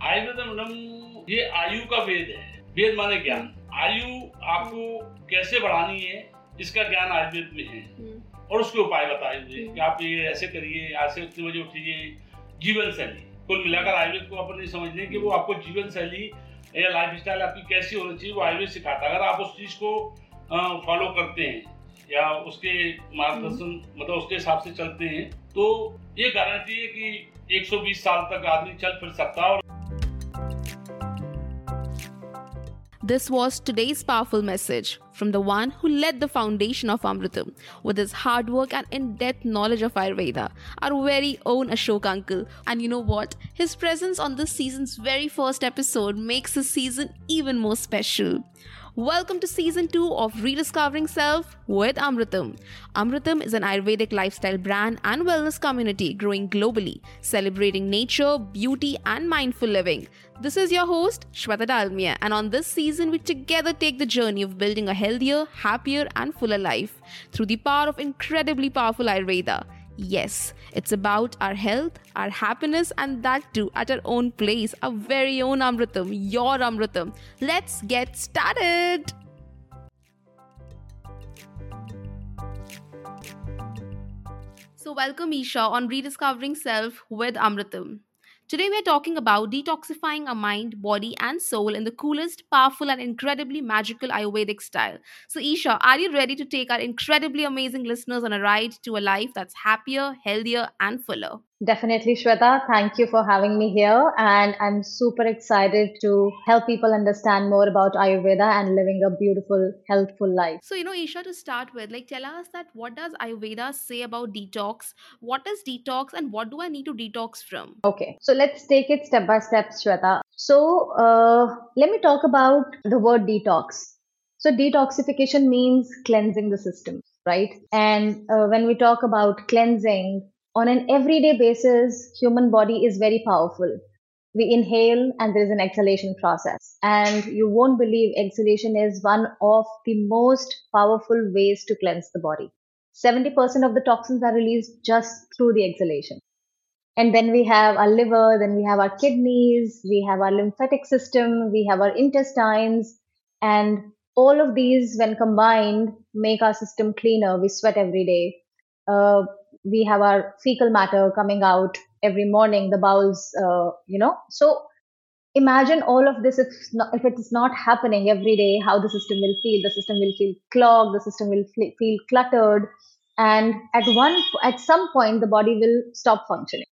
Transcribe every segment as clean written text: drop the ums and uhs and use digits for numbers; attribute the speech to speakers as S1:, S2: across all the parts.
S1: Ayurveda madam ये आयु का वेद है। वेद माने ज्ञान। आयु आपको कैसे बढ़ानी है इसका ज्ञान आयुर्वेद में है और उसके उपाय बताए हुए कि आप ये ऐसे करिए, आज से उतने बजे उठिए। जीवन शैली कुल मिलाकर आयुर्वेद को अपन ये समझ लें कि वो आपको जीवन शैली या लाइफ स्टाइल आपकी कैसी होनी चाहिए वो आयुर्वेद सिखाता है। अगर आप उस चीज को फॉलो करते हैं या उसके मार्गदर्शन मतलब उसके हिसाब से चलते हैं तो ये गारंटी है कि 120 साल तक आदमी चल फिर सकता है।
S2: This was today's powerful message from the one who led the foundation of Amritam with his hard work and in-depth knowledge of Ayurveda, our very own Ashok uncle. And you know what? His presence on this season's very first episode makes this season even more special. Welcome to season 2 of Rediscovering Self with Amritam. Amritam is an Ayurvedic lifestyle brand and wellness community growing globally, celebrating nature, beauty, and mindful living. This is your host, Shweta Dalmia, and on this season, we together take the journey of building a healthier, happier, and fuller life through the power of incredibly powerful Ayurveda. Yes, it's about our health, our happiness, and that too at our own place, our very own Amritam, your Amritam. Let's get started! So, welcome Isha on Rediscovering Self with Amritam. Today, we are talking about detoxifying our mind, body, and soul in the coolest, powerful, and incredibly magical Ayurvedic style. So, Isha, are you ready to take our incredibly amazing listeners on a ride to a life that's happier, healthier, and fuller?
S3: Definitely, Shweta. Thank you for having me here. And I'm super excited to help people understand more about Ayurveda and living a beautiful, healthful life.
S2: So, Isha, to start with, tell us that what does Ayurveda say about detox? What is detox, and what do I need to detox from?
S3: Okay, so let's take it step by step, Shweta. So, let me talk about the word detox. So, detoxification means cleansing the system, right? And when we talk about cleansing, on an everyday basis, human body is very powerful. We inhale and there is an exhalation process. And you won't believe exhalation is one of the most powerful ways to cleanse the body. 70% of the toxins are released just through the exhalation. And then we have our liver, then we have our kidneys, we have our lymphatic system, we have our intestines, and all of these, when combined, make our system cleaner. We sweat every day. We have our fecal matter coming out every morning, the bowels, So imagine all of this if it is not happening every day, how the system will feel. The system will feel clogged, the system will feel cluttered, and at some point, the body will stop functioning.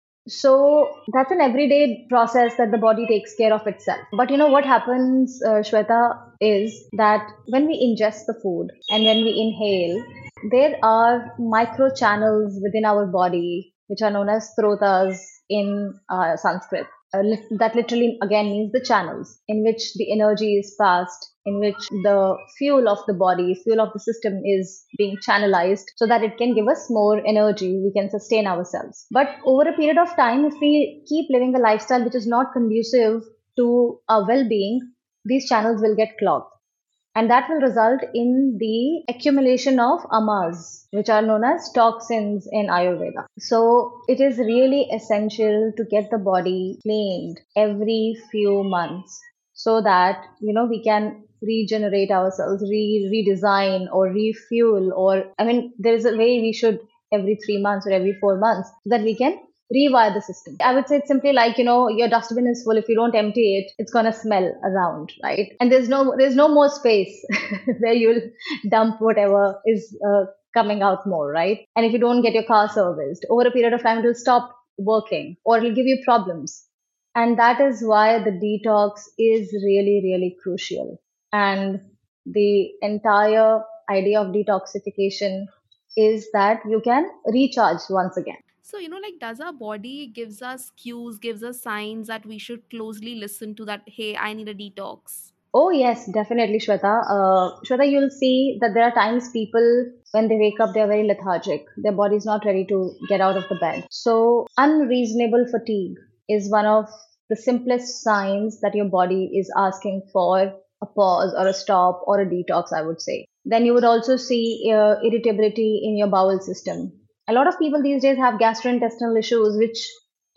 S3: So that's an everyday process that the body takes care of itself. But you know what happens, Shweta, is that when we ingest the food and when we inhale, there are micro channels within our body, which are known as srotas in Sanskrit. That literally again means the channels in which the energy is passed, in which the fuel of the body, fuel of the system is being channelized so that it can give us more energy, we can sustain ourselves. But over a period of time, if we keep living a lifestyle which is not conducive to our well-being, these channels will get clogged. And that will result in the accumulation of amas, which are known as toxins in Ayurveda. So it is really essential to get the body cleaned every few months so that, we can regenerate ourselves, redesign or refuel, there is a way we should every 3 months or every 4 months so that we can rewire the system. I would say it's simply like, your dustbin is full. If you don't empty it, it's going to smell around, right? And there's no more space where you'll dump whatever is coming out more, right? And if you don't get your car serviced, over a period of time, it will stop working or it'll give you problems. And that is why the detox is really, really crucial. And the entire idea of detoxification is that you can recharge once again.
S2: So, does our body gives us cues, gives us signs that we should closely listen to that, hey, I need a detox?
S3: Oh, yes, definitely, Shweta. Shweta, you'll see that there are times people, when they wake up, they're very lethargic. Their body's not ready to get out of the bed. So, unreasonable fatigue is one of the simplest signs that your body is asking for a pause or a stop or a detox, I would say. Then you would also see irritability in your bowel system. A lot of people these days have gastrointestinal issues, which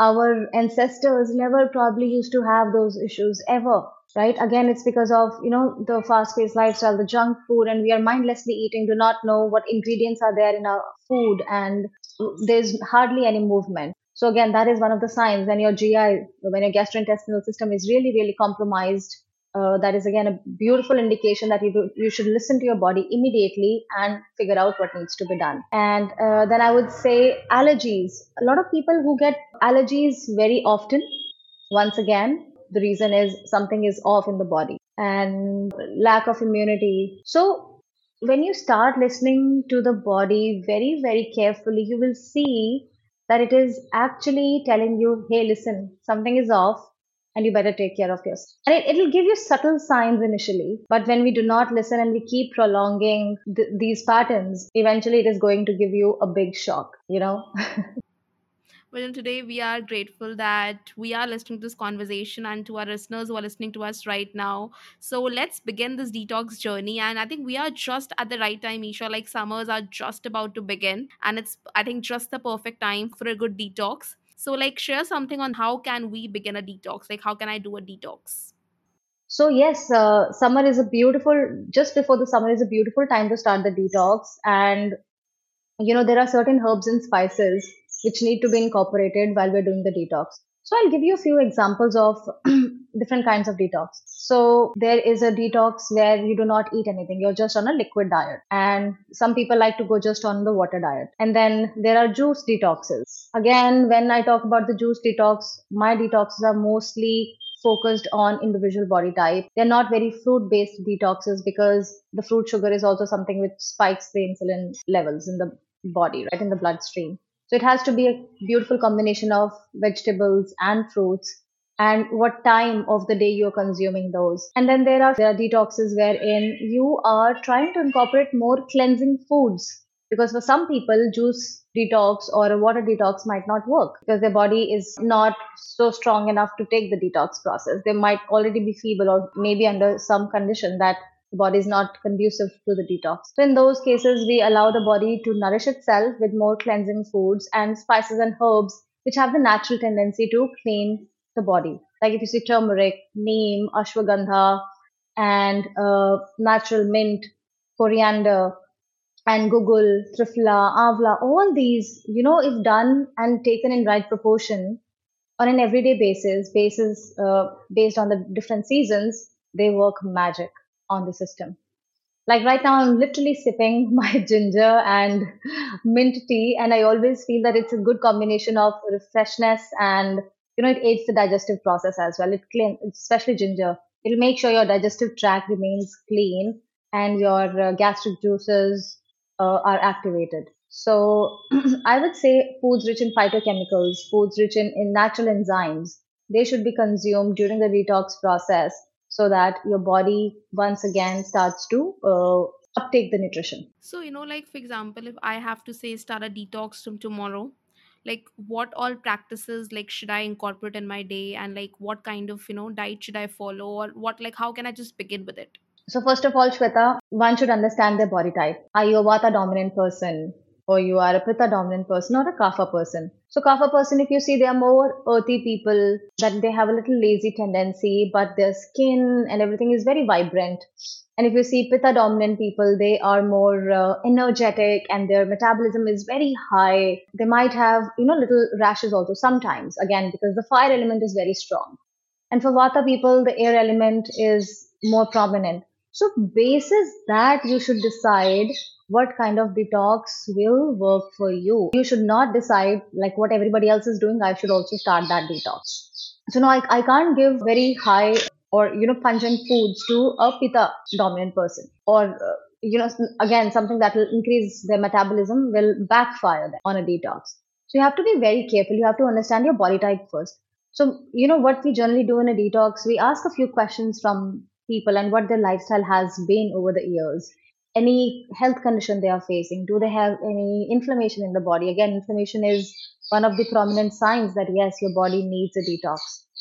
S3: our ancestors never probably used to have those issues ever, right? Again, it's because of, the fast-paced lifestyle, the junk food, and we are mindlessly eating, do not know what ingredients are there in our food, and there's hardly any movement. So again, that is one of the signs when your GI, when your gastrointestinal system is really, really compromised. That is again a beautiful indication that you should listen to your body immediately and figure out what needs to be done. And then I would say allergies. A lot of people who get allergies very often, once again, the reason is something is off in the body and lack of immunity. So when you start listening to the body very, very carefully, you will see that it is actually telling you, hey, listen, something is off and you better take care of yourself. And it'll give you subtle signs initially, but when we do not listen and we keep prolonging these patterns, eventually it is going to give you a big shock,
S2: Well, today we are grateful that we are listening to this conversation and to our listeners who are listening to us right now. So let's begin this detox journey. And I think we are just at the right time, Isha. Like summers are just about to begin. And it's, I think, just the perfect time for a good detox. So, like, share something on how can we begin a detox? Like, how can I do a detox?
S3: So yes, summer is a beautiful, just before the summer is a beautiful time to start the detox. And, there are certain herbs and spices which need to be incorporated while we're doing the detox. So I'll give you a few examples of different kinds of detox. So there is a detox where you do not eat anything. You're just on a liquid diet. And some people like to go just on the water diet. And then there are juice detoxes. Again, when I talk about the juice detox, my detoxes are mostly focused on individual body type. They're not very fruit based detoxes because the fruit sugar is also something which spikes the insulin levels in the body, right, in the bloodstream. So it has to be a beautiful combination of vegetables and fruits and what time of the day you're consuming those. And then there are detoxes wherein you are trying to incorporate more cleansing foods, because for some people juice detox or a water detox might not work because their body is not so strong enough to take the detox process. They might already be feeble or maybe under some condition that the body is not conducive to the detox. So in those cases, we allow the body to nourish itself with more cleansing foods and spices and herbs, which have the natural tendency to clean the body. Like if you see turmeric, neem, ashwagandha, and natural mint, coriander, and gugul, triphala, avla, all these, if done and taken in right proportion on an everyday based on the different seasons, they work magic on the system. Like right now, I'm literally sipping my ginger and mint tea, and I always feel that it's a good combination of freshness and it aids the digestive process as well. It clean, especially ginger. It'll make sure your digestive tract remains clean and your gastric juices are activated. So I would say foods rich in phytochemicals, foods rich in natural enzymes, they should be consumed during the detox process so that your body once again starts to uptake the nutrition.
S2: So, like for example, if I have to say start a detox from tomorrow, like what all practices like should I incorporate in my day, and like what kind of, diet should I follow, or what, like how can I just begin with it?
S3: So first of all, Shweta, one should understand their body type. Are you a Vata dominant person, or you are a Pitta dominant person, or a Kapha person? So Kapha person, if you see, they are more earthy people, that they have a little lazy tendency, but their skin and everything is very vibrant. And if you see Pitta dominant people, they are more energetic and their metabolism is very high. They might have, little rashes also sometimes, again, because the fire element is very strong. And for Vata people, the air element is more prominent. So basis that you should decide what kind of detox will work for you. You should not decide like what everybody else is doing, I should also start that detox. So no, I can't give very high or pungent foods to a Pitta dominant person, or again something that will increase their metabolism will backfire them on a detox. So you have to be very careful. You have to understand your body type first. So what we generally do in a detox, we ask a few questions from people and what their lifestyle has been over the years, any health condition they are facing, do they have any inflammation in the body. Again, inflammation is one of the prominent signs that yes, your body needs a detox.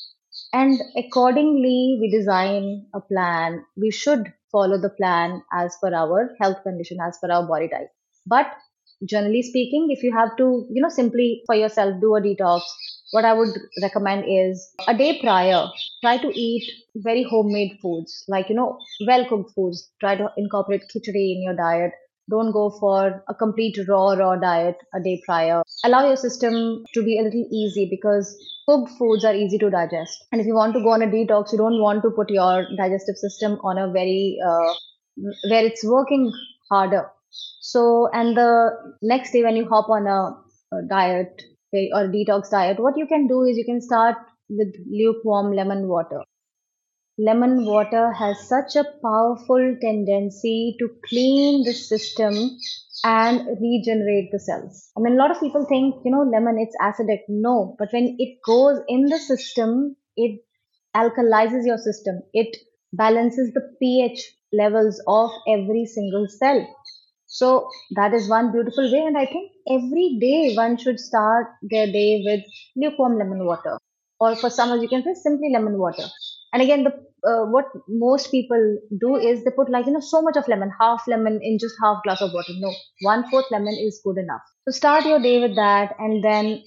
S3: And accordingly, we design a plan. We should follow the plan as per our health condition, as per our body type. But generally speaking, if you have to, simply for yourself do a detox, what I would recommend is a day prior, try to eat very homemade foods, like, well cooked foods. Try to incorporate khichdi in your diet. Don't go for a complete raw diet a day prior. Allow your system to be a little easy because cooked foods are easy to digest. And if you want to go on a detox, you don't want to put your digestive system on a very, where it's working harder. So, and the next day when you hop on a diet or detox diet, what you can do is you can start with lukewarm lemon water. Lemon water has such a powerful tendency to clean the system and regenerate the cells. I mean, a lot of people think, lemon, it's acidic. No, but when it goes in the system, it alkalizes your system. It balances the pH levels of every single cell. So that is one beautiful way. And I think every day one should start their day with lukewarm lemon water. Or for summers, you can say simply lemon water. And again, what most people do is they put, like, so much of lemon, half lemon in just half glass of water. No, 1/4 lemon is good enough. So start your day with that, and then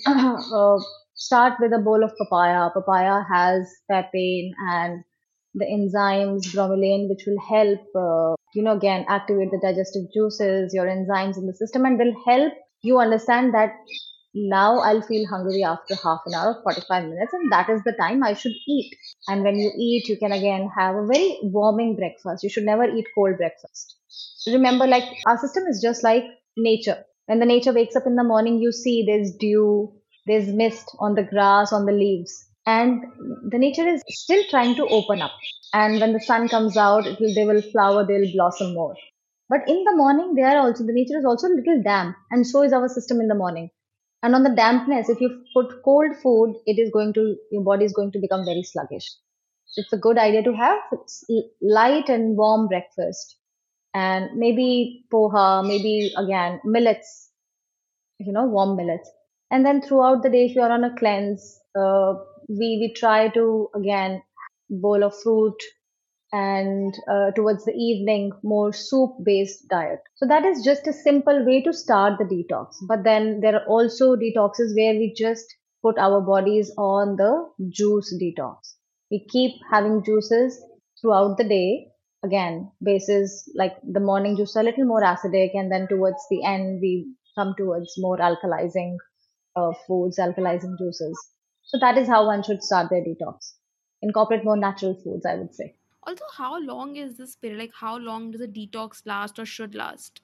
S3: start with a bowl of papaya. Papaya has papain and the enzymes bromelain, which will help, again, activate the digestive juices, your enzymes in the system, and will help you understand that now I'll feel hungry after half an hour, 45 minutes, and that is the time I should eat. And when you eat, you can again have a very warming breakfast. You should never eat cold breakfast. Remember, like, our system is just like nature. When the nature wakes up in the morning, you see there's dew, there's mist on the grass, on the leaves, and the nature is still trying to open up. And when the sun comes out, they will flower, they'll blossom more. But in the morning, the nature is also a little damp, and so is our system in the morning. And on the dampness, if you put cold food, your body is going to become very sluggish. So it's a good idea to have light and warm breakfast, and maybe poha, maybe again millets, warm millets. And then throughout the day, if you are on a cleanse, we try to again bowl of fruit, and towards the evening, more soup based diet. So that is just a simple way to start the detox. But then there are also detoxes where we just put our bodies on the juice detox. We keep having juices throughout the day. Again, basis like the morning juice a little more acidic, and then towards the end we come towards more alkalizing foods, alkalizing juices. So that is how one should start their detox. Incorporate more natural foods, I would say.
S2: Also, how long is this period? Like, how long does a detox last or should last?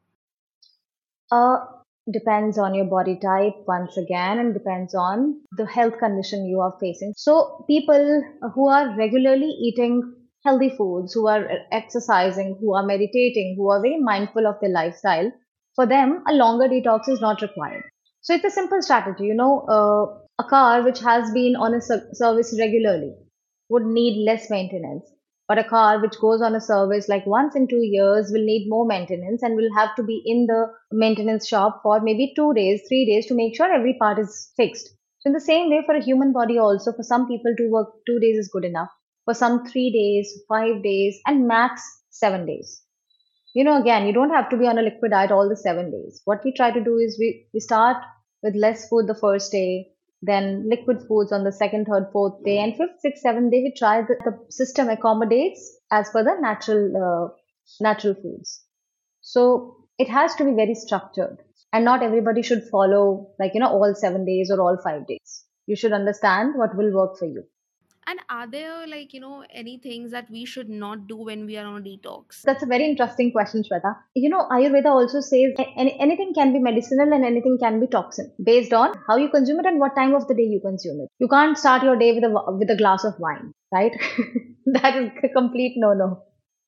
S3: Uh, Depends on your body type once again, and depends on the health condition you are facing. So people who are regularly eating healthy foods, who are exercising, who are meditating, who are very mindful of their lifestyle, for them a longer detox is not required. So it's a simple strategy. A car which has been on a service regularly would need less maintenance. But a car which goes on a service like once in 2 years will need more maintenance and will have to be in the maintenance shop for maybe 2 days, 3 days to make sure every part is fixed. So, in the same way, for a human body, also, for some people to work 2 days is good enough. For some, 3 days, 5 days, and max 7 days. Again, you don't have to be on a liquid diet all the 7 days. What we try to do is we start with less food the first day, then liquid foods on the second, third, fourth day, and fifth, sixth, seventh day. We try the system accommodates as per the natural foods. So it has to be very structured, and not everybody should follow like all 7 days or all 5 days. You should understand what will work for you.
S2: And are there, like, any things that we should not do when we are on a detox?
S3: That's a very interesting question, Shweta. Ayurveda also says anything can be medicinal and anything can be toxin based on how you consume it and what time of the day you consume it. You can't start your day with a glass of wine, right? That is a complete no-no.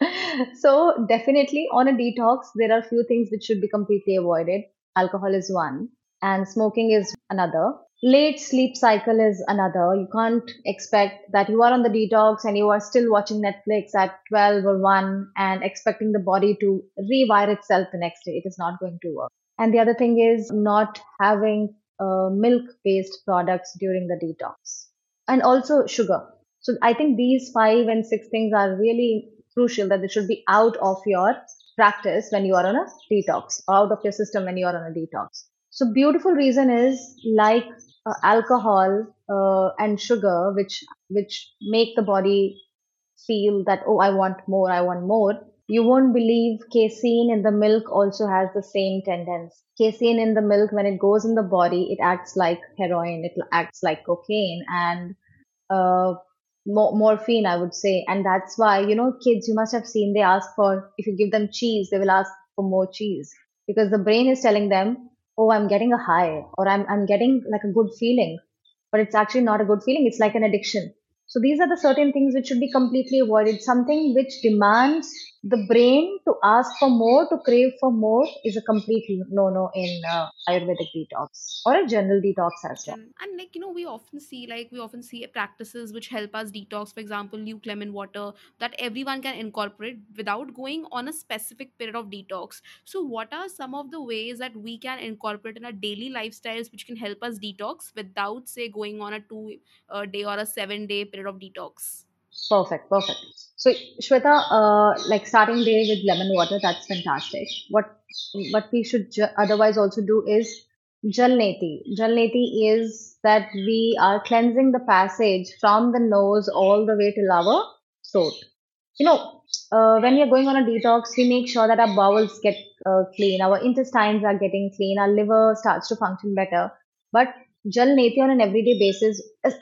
S3: So definitely on a detox, there are few things which should be completely avoided. Alcohol is one, and smoking is another. Late sleep cycle is another. You can't expect that you are on the detox and you are still watching Netflix at 12 or 1 and expecting the body to rewire itself the next day. It is not going to work. And the other thing is not having milk based products during the detox, and also sugar. So I think these 5 and 6 things are really crucial, that they should be out of your practice when you are on a detox, out of your system when you are on a detox. So beautiful reason is like alcohol and sugar, which make the body feel that, oh, I want more. You won't believe casein in the milk also has the same tendency. Casein in the milk, when it goes in the body, it acts like heroin, it acts like cocaine and uh, morphine, I would say. And that's why, kids, you must have seen, they ask for, if you give them cheese, they will ask for more cheese because the brain is telling them, oh, I'm getting a high or I'm getting like a good feeling, but it's actually not a good feeling. It's like an addiction. So these are the certain things which should be completely avoided. Something which demands the brain to ask for more, to crave for more, is a complete no-no in Ayurvedic detox or a general detox as well.
S2: And like we often see practices which help us detox, for example luke lemon water, that everyone can incorporate without going on a specific period of detox. So what are some of the ways that we can incorporate in our daily lifestyles which can help us detox without say going on a 2 day or a 7 day period of detox?
S3: Perfect, perfect. So, Shweta, like starting day with lemon water, that's fantastic. What we should otherwise also do is jalneti. Jalneti is that we are cleansing the passage from the nose all the way till our throat. When we are going on a detox, we make sure that our bowels get clean, our intestines are getting clean, our liver starts to function better. But jalneti on an everyday basis,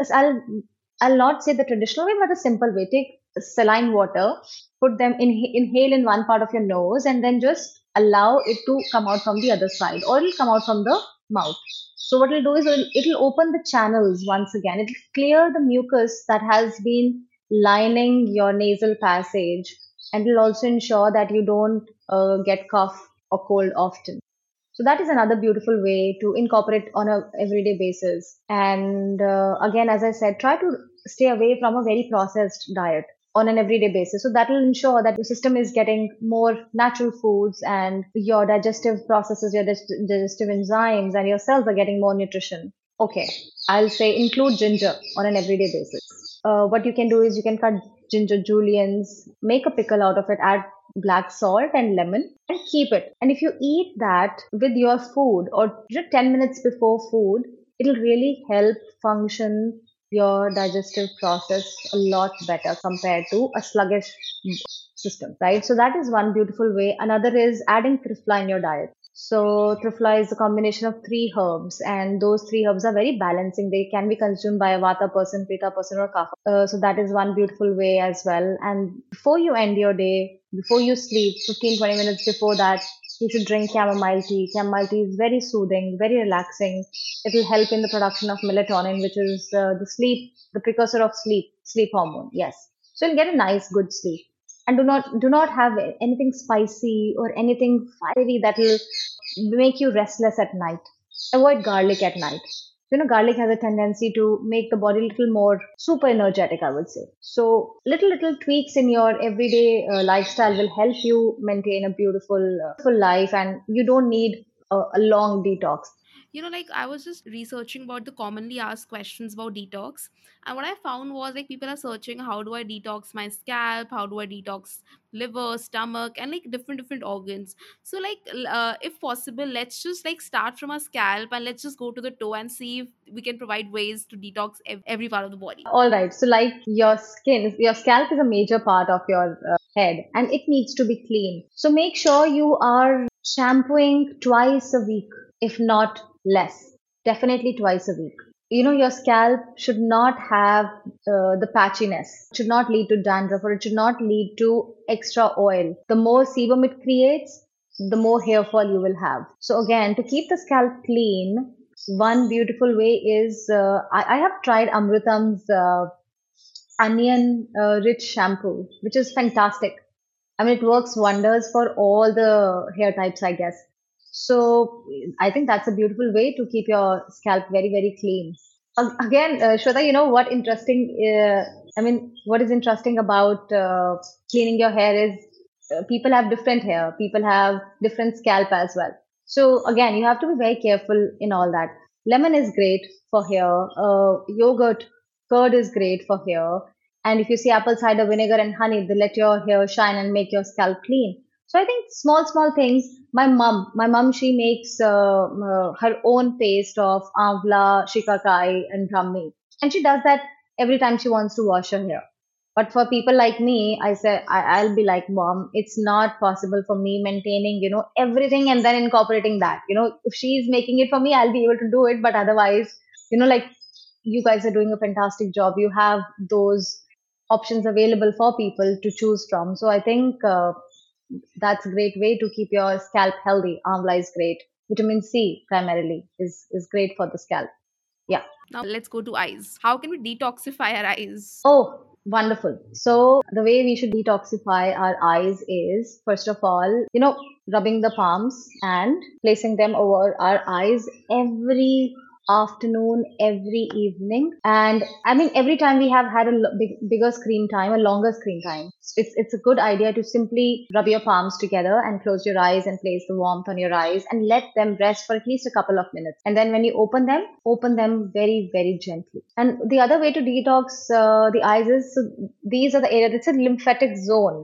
S3: I'll not say the traditional way, but a simple way. Take saline water, put them inhale in one part of your nose, and then just allow it to come out from the other side, or it'll come out from the mouth. So what it'll do is it'll open the channels once again. It'll clear the mucus that has been lining your nasal passage, and it'll also ensure that you don't get cough or cold often. So that is another beautiful way to incorporate on a everyday basis. And again, as I said, try to stay away from a very processed diet on an everyday basis. So that will ensure that your system is getting more natural foods and your digestive processes, your digestive enzymes and your cells are getting more nutrition. Okay, I'll say include ginger on an everyday basis. What you can do is you can cut ginger juliennes, make a pickle out of it, add black salt and lemon and keep it. And if you eat that with your food or just 10 minutes before food, it'll really help function your digestive process a lot better compared to a sluggish system, right? So that is one beautiful way. Another is adding triphala in your diet. So triphala is a combination of three herbs, and those three herbs are very balancing. They can be consumed by a vata person, pitta person, or kapha. So that is one beautiful way as well. And before you end your day, before you sleep, 15-20 minutes before that, you should drink chamomile tea. Chamomile tea is very soothing, very relaxing. It will help in the production of melatonin, which is the precursor of sleep hormone. Yes. So you'll get a nice, good sleep. And do not have anything spicy or anything fiery that will make you restless at night. Avoid garlic at night. Garlic has a tendency to make the body a little more super energetic, I would say. So little tweaks in your everyday lifestyle will help you maintain a beautiful life, and you don't need a long detox.
S2: Like I was just researching about the commonly asked questions about detox, and what I found was like people are searching, how do I detox my scalp, how do I detox liver, stomach, and like different organs. So like if possible, let's just like start from our scalp and let's just go to the toe and see if we can provide ways to detox every part of the body.
S3: All right. So, like your scalp is a major part of your head and it needs to be clean. So, make sure you are shampooing twice a week, if not less. Definitely twice a week. Your scalp should not have the patchiness, it should not lead to dandruff, or it should not lead to extra oil. The more sebum it creates, the more hair fall you will have. So, again, to keep the scalp clean, one beautiful way is I have tried Amrutam's onion rich shampoo, which is fantastic. I mean, it works wonders for all the hair types, I guess. So I think that's a beautiful way to keep your scalp very, very clean. Again, Shweta, what interesting? What is interesting about cleaning your hair is people have different hair, people have different scalp as well. So again, you have to be very careful in all that. Lemon is great for hair. Yogurt, curd is great for hair. And if you see apple cider vinegar and honey, they let your hair shine and make your scalp clean. So I think small things. My mom, she makes her own paste of amla, shikakai, and brahmi, and she does that every time she wants to wash her hair. But for people like me, I say I'll be like, mom, it's not possible for me maintaining, everything and then incorporating that. If she's making it for me, I'll be able to do it. But otherwise, like you guys are doing a fantastic job. You have those options available for people to choose from. So I think that's a great way to keep your scalp healthy. Amla is great. Vitamin C primarily is great for the scalp. Yeah.
S2: Now let's go to eyes. How can we detoxify our eyes?
S3: Oh, wonderful. So the way we should detoxify our eyes is, first of all, rubbing the palms and placing them over our eyes every afternoon, every evening. And I mean, every time we have had a bigger screen time, a longer screen time, it's a good idea to simply rub your palms together and close your eyes and place the warmth on your eyes and let them rest for at least a couple of minutes. And then when you open them very, very gently. And the other way to detox the eyes is, so these are the areas, it's a lymphatic zone,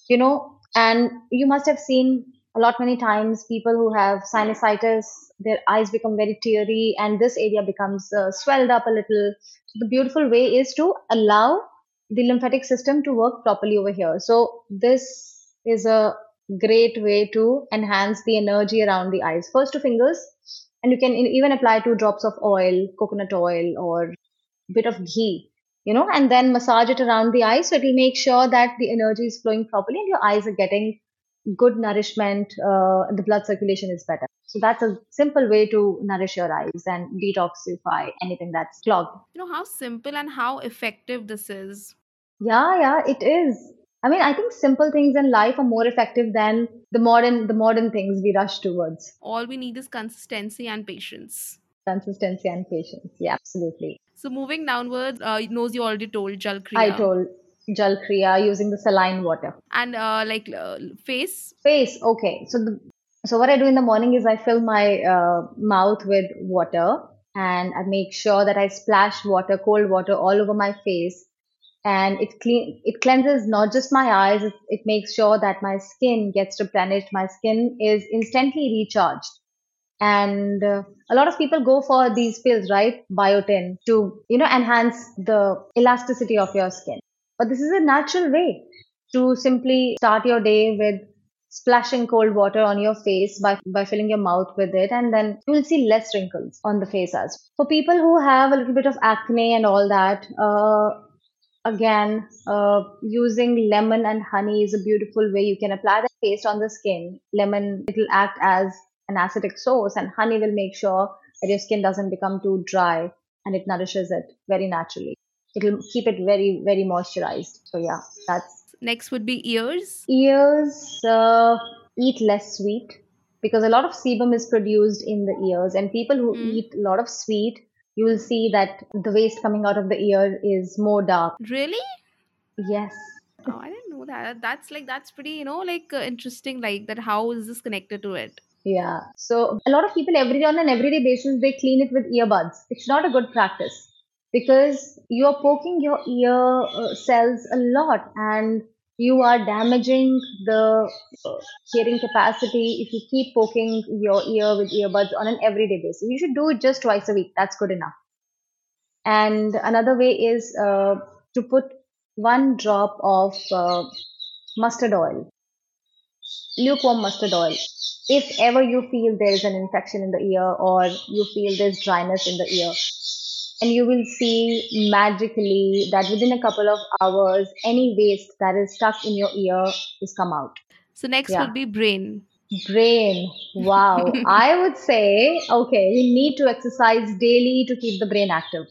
S3: and you must have seen a lot many times people who have sinusitis, their eyes become very teary and this area becomes swelled up a little. So the beautiful way is to allow the lymphatic system to work properly over here. So this is a great way to enhance the energy around the eyes. First to fingers, and you can even apply 2 drops of oil, coconut oil, or bit of ghee, and then massage it around the eyes. So it will make sure that the energy is flowing properly and your eyes are getting good nourishment. The blood circulation is better. So that's a simple way to nourish your eyes and detoxify anything that's clogged.
S2: How simple and how effective this is.
S3: Yeah, it is. I mean, I think simple things in life are more effective than the modern things we rush towards.
S2: All we need is consistency and patience.
S3: Consistency and patience. Yeah, absolutely.
S2: So moving downwards, nose you already told, Jal
S3: I
S2: Kriya.
S3: told Jal Kriya using the saline water.
S2: And face.
S3: Face. Okay. So what I do in the morning is I fill my mouth with water and I make sure that I splash water, cold water all over my face, and it cleanses not just my eyes, it makes sure that my skin gets replenished, my skin is instantly recharged. And a lot of people go for these pills, right, biotin, to enhance the elasticity of your skin, but this is a natural way to simply start your day with splashing cold water on your face by filling your mouth with it, and then you will see less wrinkles on the face. As for people who have a little bit of acne and all that, again, using lemon and honey is a beautiful way. You can apply that paste on the skin. Lemon, it will act as an acidic source, and honey will make sure that your skin doesn't become too dry, and it nourishes it very naturally. It will keep it very, very moisturized. So yeah, that's
S2: Next would be ears.
S3: ears. Eat less sweet, because a lot of sebum is produced in the ears, and people who eat a lot of sweet, you will see that the waste coming out of the ear is more dark.
S2: Really?
S3: Yes.
S2: Oh, I didn't know that. That's pretty, interesting. Like that. How is this connected to it?
S3: Yeah. So a lot of people every day on an everyday basis, they clean it with earbuds. It's not a good practice because you are poking your ear cells a lot, and you are damaging the hearing capacity if you keep poking your ear with earbuds on an everyday basis. You should do it just twice a week. That's good enough. And another way is to put 1 drop of mustard oil, lukewarm mustard oil. If ever you feel there is an infection in the ear or you feel there's dryness in the ear, and you will see magically that within a couple of hours, any waste that is stuck in your ear is come out.
S2: So next
S3: Yeah.
S2: would be brain.
S3: Brain. Wow. I would say, okay, we need to exercise daily to keep the brain active.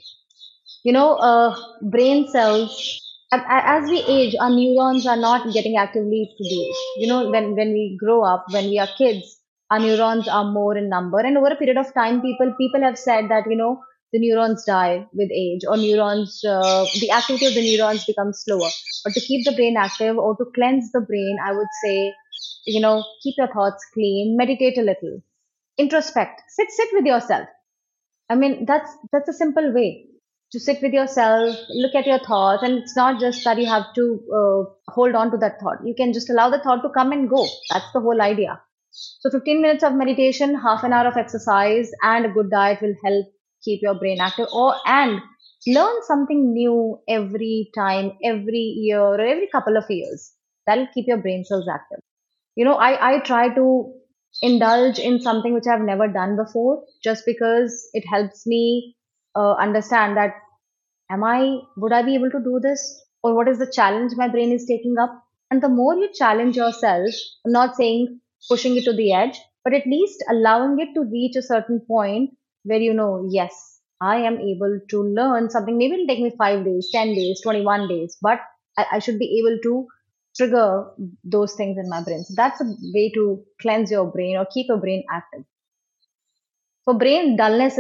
S3: Brain cells, as we age, our neurons are not getting actively produced. When we grow up, when we are kids, our neurons are more in number. And over a period of time, people have said that, the neurons die with age, or the activity of the neurons becomes slower. But to keep the brain active or to cleanse the brain, I would say, keep your thoughts clean, meditate a little, introspect, sit with yourself. I mean, that's a simple way to sit with yourself, look at your thoughts, and it's not just that you have to hold on to that thought. You can just allow the thought to come and go. That's the whole idea. So 15 minutes of meditation, half an hour of exercise, and a good diet will help keep your brain active. And learn something new every time, every year, or every couple of years. That'll keep your brain cells active. I try to indulge in something which I've never done before, just because it helps me understand that would I be able to do this? Or what is the challenge my brain is taking up? And the more you challenge yourself, I'm not saying pushing it to the edge, but at least allowing it to reach a certain point where yes, I am able to learn something. Maybe it'll take me 5 days, 10 days, 21 days, but I should be able to trigger those things in my brain. So that's a way to cleanse your brain or keep your brain active. For brain, dullness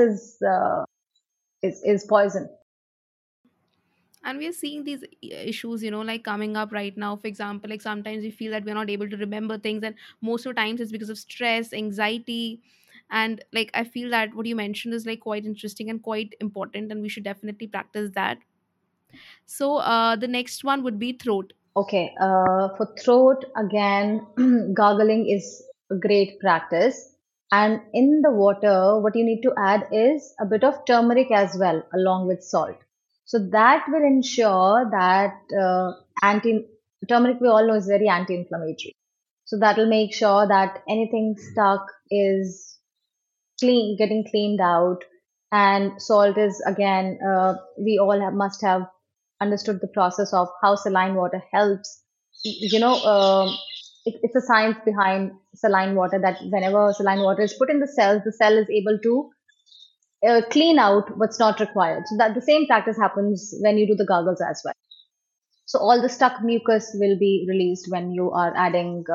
S3: is poison.
S2: And we are seeing these issues, like coming up right now. For example, like sometimes we feel that we're not able to remember things, and most of the times it's because of stress, anxiety. And like I feel that what you mentioned is like quite interesting and quite important, and we should definitely practice that. So the next one would be throat.
S3: Okay, for throat, again, gargling is a great practice. And in the water, what you need to add is a bit of turmeric as well, along with salt. So that will ensure that turmeric, we all know, is very anti-inflammatory. So that will make sure that anything stuck is getting cleaned out. And salt is, again, we all must have understood the process of how saline water helps. It's a science behind saline water, that whenever saline water is put in the cell is able to clean out what's not required. So that the same practice happens when you do the gargles as well. So all the stuck mucus will be released when you are adding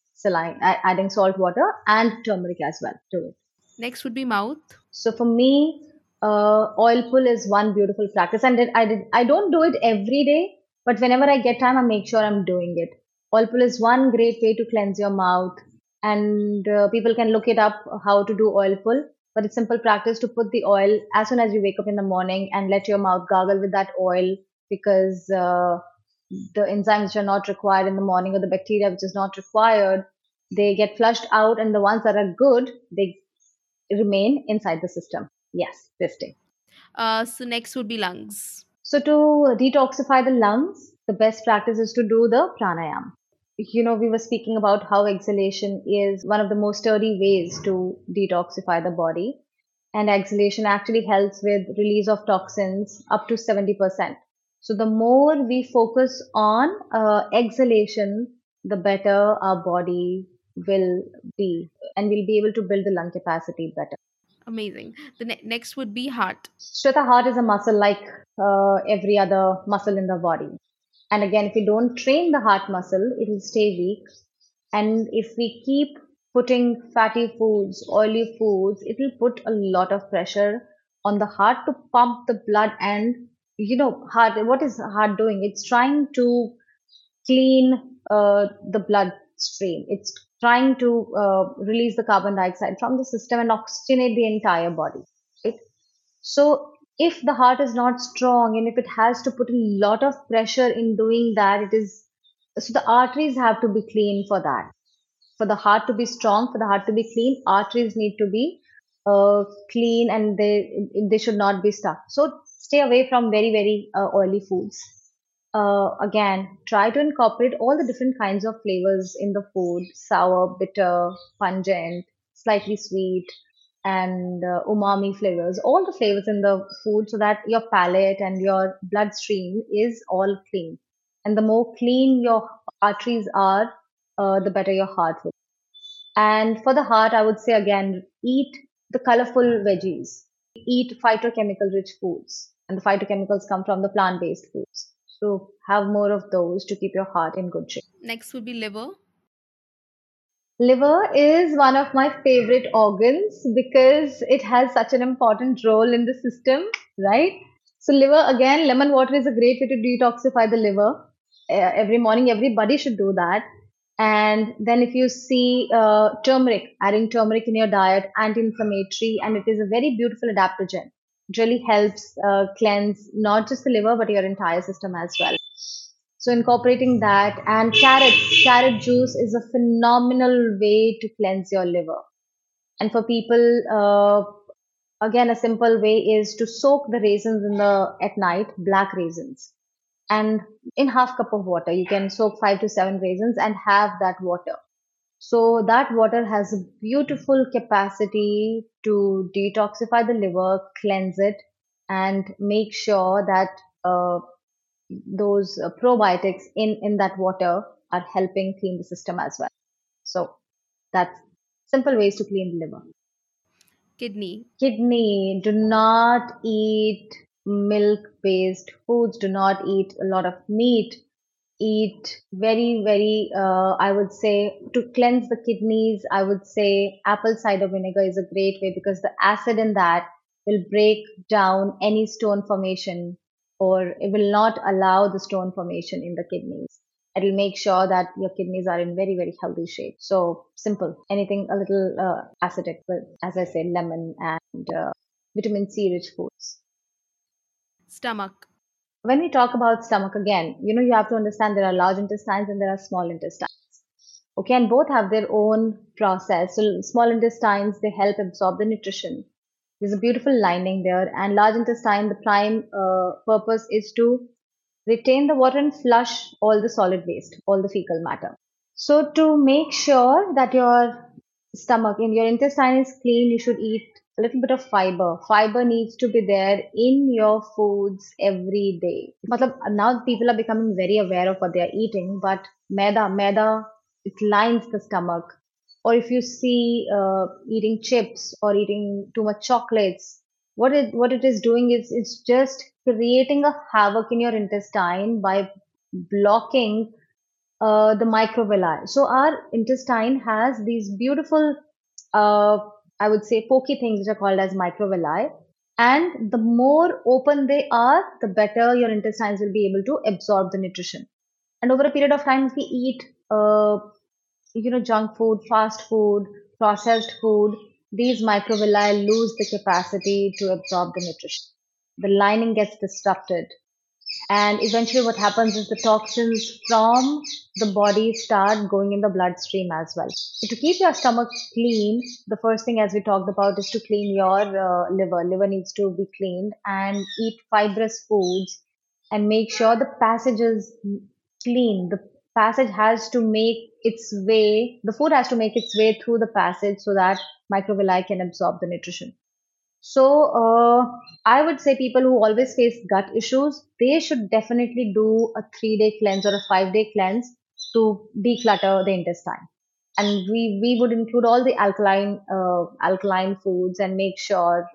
S3: adding salt water and turmeric as well to it.
S2: Next would be mouth.
S3: So for me, oil pull is one beautiful practice, and I don't do it every day, but whenever I get time, I make sure I'm doing it. Oil pull is one great way to cleanse your mouth, and people can look it up how to do oil pull. But it's simple practice to put the oil as soon as you wake up in the morning and let your mouth gargle with that oil, because the enzymes which are not required in the morning, or the bacteria which is not required, they get flushed out, and the ones that are good, they remain inside the system. Yes, this thing.
S2: So next would be lungs.
S3: So to detoxify the lungs, the best practice is to do the pranayam. We were speaking about how exhalation is one of the most sturdy ways to detoxify the body. And exhalation actually helps with release of toxins up to 70%. So the more we focus on exhalation, the better our body will be, and we'll be able to build the lung capacity better.
S2: Amazing. The next would be heart.
S3: Shweta, heart is a muscle like every other muscle in the body. And again, if we don't train the heart muscle, it will stay weak. And if we keep putting fatty foods, oily foods, it will put a lot of pressure on the heart to pump the blood. And heart, what is heart doing? It's trying to clean the blood stream. It's trying to release the carbon dioxide from the system and oxygenate the entire body. Right? So if the heart is not strong, and if it has to put a lot of pressure in doing that, so the arteries have to be clean for that. For the heart to be strong, for the heart to be clean, arteries need to be clean, and they should not be stuck. So stay away from very, very oily foods. Again, try to incorporate all the different kinds of flavors in the food: sour, bitter, pungent, slightly sweet, and umami flavors, all the flavors in the food, so that your palate and your bloodstream is all clean. And the more clean your arteries are, the better your heart will. And for the heart, I would say again, eat the colorful veggies, eat phytochemical rich foods, and the phytochemicals come from the plant-based foods. So have more of those to keep your heart in good shape.
S2: Next would be liver.
S3: Liver is one of my favorite organs because it has such an important role in the system, right? So liver, again, lemon water is a great way to detoxify the liver. Every morning, everybody should do that. And then if you see turmeric, adding turmeric in your diet, anti-inflammatory, and it is a very beautiful adaptogen. really helps cleanse not just the liver but your entire system as well. So incorporating that, and carrot juice is a phenomenal way to cleanse your liver. And for people, again, a simple way is to soak the raisins in the at night, black raisins, and in half cup of water. You can soak 5 to 7 raisins and have that water. So that water has a beautiful capacity to detoxify the liver, cleanse it, and make sure that those probiotics in that water are helping clean the system as well. So that's simple ways to clean the liver. Kidney, do not eat milk based foods, do not eat a lot of meat, eat very, I would say, to cleanse the kidneys, I would say apple cider vinegar is a great way, because the acid in that will break down any stone formation, or it will not allow the stone formation in the kidneys. It will make sure that your kidneys are in very healthy shape. So simple, anything a little acidic, but as I said, lemon and vitamin C rich foods.
S2: Stomach.
S3: When we talk about stomach, again, you have to understand there are large intestines and there are small intestines. Okay, and both have their own process. So small intestines, they help absorb the nutrition. There's a beautiful lining there. And large intestine, the prime purpose is to retain the water and flush all the solid waste, all the fecal matter. So to make sure that your stomach and your intestine is clean, you should eat a little bit of fiber. Fiber needs to be there in your foods every day. Now people are becoming very aware of what they are eating, but maida, it lines the stomach. Or if you see eating chips or eating too much chocolates, what it is doing is it's just creating a havoc in your intestine by blocking the microvilli. So our intestine has these beautiful, I would say, pokey things which are called as microvilli. And the more open they are, the better your intestines will be able to absorb the nutrition. And over a period of time, if we eat, junk food, fast food, processed food, these microvilli lose the capacity to absorb the nutrition. The lining gets disrupted, and eventually what happens is the toxins from the body start going in the bloodstream as well. So to keep your stomach clean, the first thing, as we talked about, is to clean your liver needs to be cleaned, and eat fibrous foods, and make sure the passage is clean. The passage has to make its way, the food has to make its way through the passage so that microvilli can absorb the nutrition. So I would say people who always face gut issues, they should definitely do a 3-day cleanse or a 5-day cleanse to declutter the intestine. And we would include all the alkaline foods, and make sure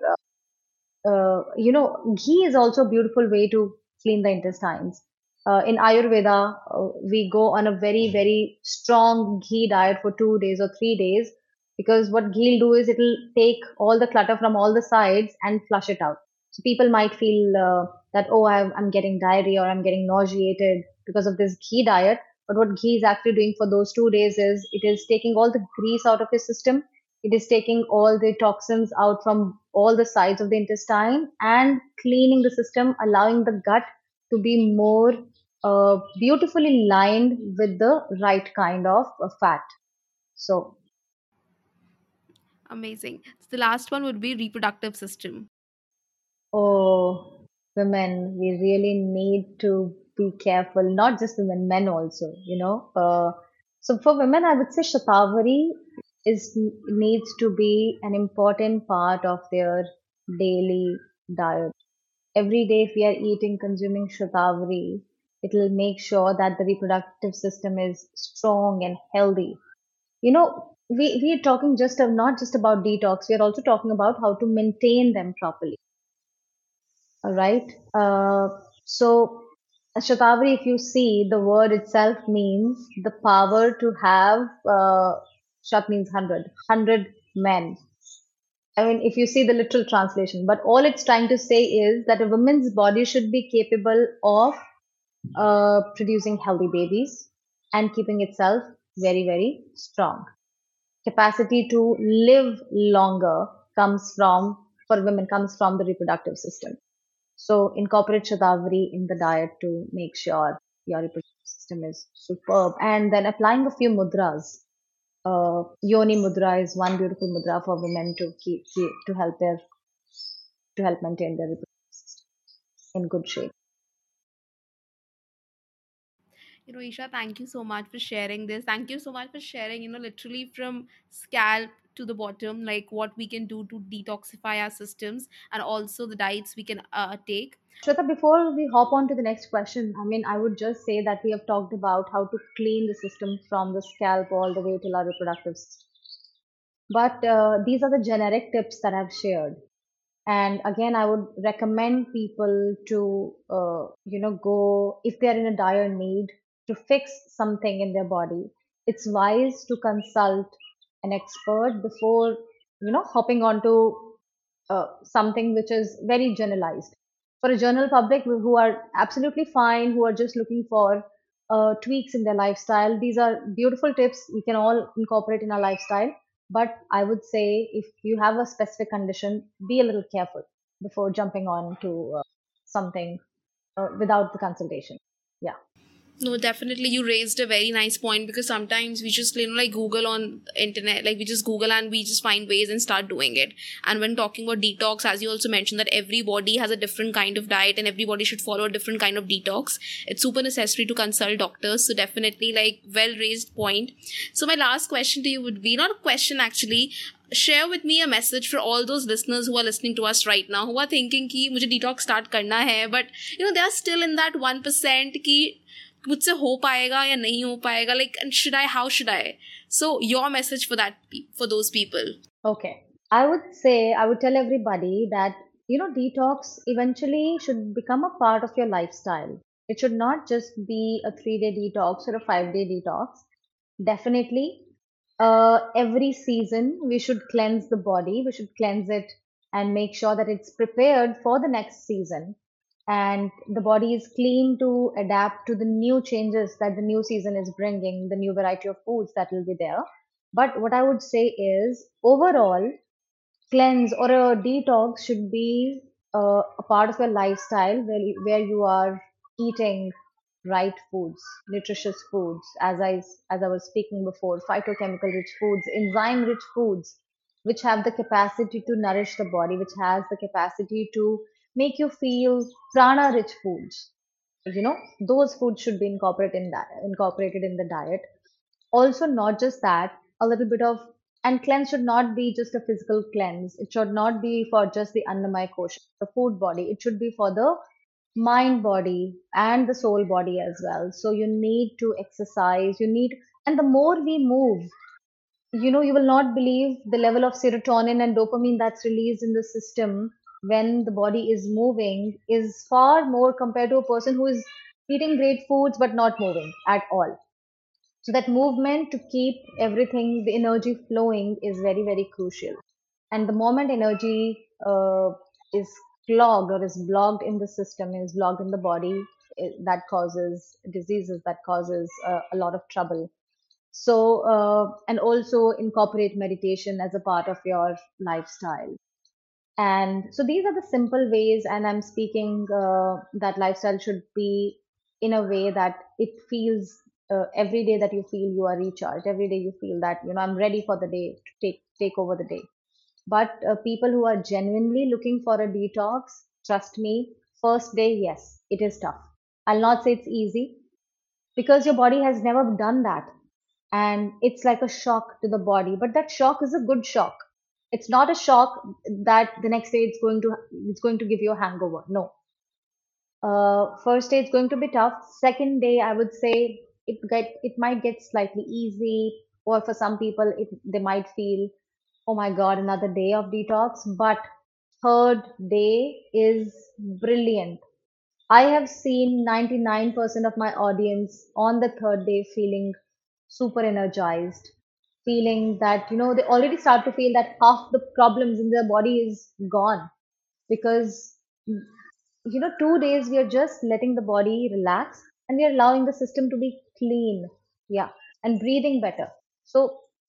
S3: ghee is also a beautiful way to clean the intestines. In Ayurveda, we go on a very strong ghee diet for 2 days or 3 days, because what ghee will do is it'll take all the clutter from all the sides and flush it out. So people might feel that, oh, I'm getting diarrhea or I'm getting nauseated because of this ghee diet. But what ghee is actually doing for those 2 days is it is taking all the grease out of your system. It is taking all the toxins out from all the sides of the intestine and cleaning the system, allowing the gut to be more beautifully lined with the right kind of fat. So
S2: amazing. So the last one would be reproductive system.
S3: Oh, women, we really need to be careful. Not just women, men also. So for women, I would say Shatavari needs to be an important part of their daily diet. Every day, if we are consuming Shatavari, it will make sure that the reproductive system is strong and healthy. We are talking not just about detox, we are also talking about how to maintain them properly. All right. So Shatavari, if you see, the word itself means the power to have, Shat means 100 men. I mean, if you see the literal translation, but all it's trying to say is that a woman's body should be capable of producing healthy babies and keeping itself very strong. Capacity to live longer comes from, for women comes from the reproductive system. So incorporate Shatavari in the diet to make sure your reproductive system is superb. And then applying a few mudras. Yoni mudra is one beautiful mudra for women to to help maintain their reproductive system in good shape.
S2: Isha, thank you so much for sharing this. Thank you so much for sharing, literally from scalp to the bottom, like what we can do to detoxify our systems and also the diets we can take.
S3: Shweta, before we hop on to the next question, I mean, I would just say that we have talked about how to clean the system from the scalp all the way till our reproductive system. But these are the generic tips that I've shared. And again, I would recommend people to, go if they are in a dire need to fix something in their body. It's wise to consult an expert before, hopping onto something which is very generalized. For a general public who are absolutely fine, who are just looking for tweaks in their lifestyle, these are beautiful tips we can all incorporate in our lifestyle. But I would say if you have a specific condition, be a little careful before jumping on to something without the consultation. Yeah.
S2: No, definitely you raised a very nice point, because sometimes we just like Google on internet, like we just Google and we just find ways and start doing it. And when talking about detox, as you also mentioned, that everybody has a different kind of diet and everybody should follow a different kind of detox. It's super necessary to consult doctors. So definitely, like, well raised point. So my last question to you would be, not a question actually, share with me a message for all those listeners who are listening to us right now, who are thinking कि मुझे detox start करना है, but they are still in that 1% कि मुझसे हो पाएगा या नहीं हो पाएगा, like, and how should I? So your message for for those people.
S3: Okay. I would tell everybody that, detox eventually should become a part of your lifestyle. It should not just be a 3-day detox or a 5-day detox. Definitely, every season we should cleanse the body, we should cleanse it and make sure that it's prepared for the next season. And the body is clean to adapt to the new changes that the new season is bringing, the new variety of foods that will be there. But what I would say is overall, cleanse or a detox should be a part of your lifestyle where you are eating right foods, nutritious foods, as I was speaking before, phytochemical rich foods, enzyme rich foods, which have the capacity to nourish the body, which has the capacity to make you feel prana rich foods. Those foods should be incorporated in the diet. Also, not just that, a little bit of, and cleanse should not be just a physical cleanse. It should not be for just the annamaya kosha, the food body. It should be for the mind body and the soul body as well. So you need to exercise, and the more we move, you will not believe the level of serotonin and dopamine that's released in the system when the body is moving is far more compared to a person who is eating great foods but not moving at all. So that movement to keep everything, the energy flowing is very, very crucial. And the moment energy is clogged or is blocked in the system, is blocked in the body, that causes diseases, that causes a lot of trouble. So, and also incorporate meditation as a part of your lifestyle. And so these are the simple ways, and I'm speaking that lifestyle should be in a way that it feels every day that you feel you are recharged, every day you feel that I'm ready for the day to take over the day. But people who are genuinely looking for a detox, trust me, first day, yes, it is tough. I'll not say it's easy because your body has never done that, and it's like a shock to the body. But that shock is a good shock. It's not a shock that the next day it's going to give you a hangover. No. First day it's going to be tough. Second day, I would say it might get slightly easy, or for some people they might feel, oh my god, another day of detox. But third day is brilliant. I have seen 99% of my audience on the third day feeling super energized, feeling that, they already start to feel that half the problems in their body is gone because, 2 days we are just letting the body relax and we are allowing the system to be clean. Yeah. And breathing better. So,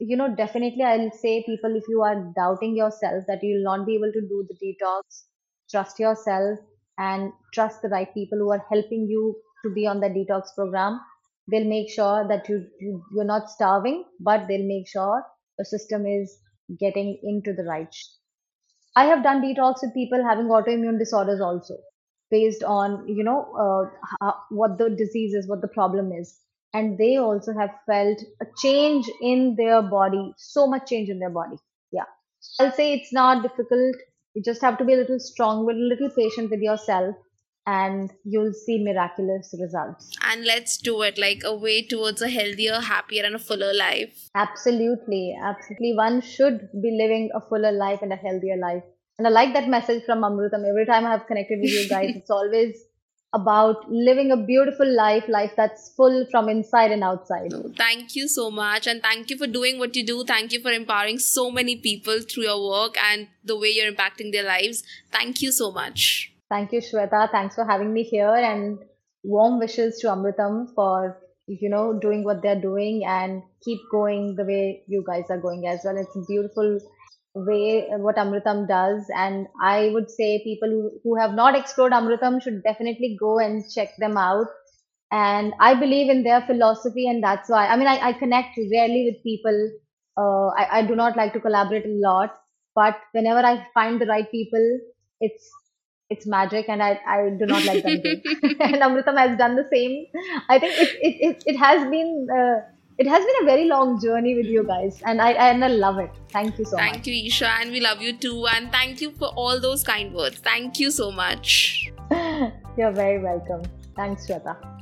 S3: definitely I'll say people, if you are doubting yourself that you'll not be able to do the detox, trust yourself and trust the right people who are helping you to be on the detox program. They'll make sure that you're not starving, but they'll make sure the system is getting into the right. I have done detox with people having autoimmune disorders also, based on what the disease is, what the problem is, and they also have felt a change in their body, so much change in their body. Yeah, I'll say it's not difficult. You just have to be a little strong, but a little patient with yourself, and you'll see miraculous results.
S2: And let's do it, like a way towards a healthier, happier, and a fuller life.
S3: Absolutely, absolutely. One should be living a fuller life and a healthier life. And I like that message from Amrutam. Every time I have connected with you guys, it's always about living a beautiful life that's full from inside and outside.
S2: Thank you so much, and thank you for doing what you do. Thank you for empowering so many people through your work and the way you're impacting their lives. Thank you so much.
S3: Thank you, Shweta. Thanks for having me here, and warm wishes to Amrutam for doing what they're doing, and keep going the way you guys are going as well. It's a beautiful way what Amrutam does, and I would say people who have not explored Amrutam should definitely go and check them out. And I believe in their philosophy, and that's why I connect rarely with people. I do not like to collaborate a lot, but whenever I find the right people, it's magic, and I do not let them go. And Amrutam has done the same. I think it has been a very long journey with you guys, and I love it. Thank you so much.
S2: Thank you, Isha, and we love you too. And thank you for all those kind words. Thank you so much.
S3: You're very welcome. Thanks, Shweta.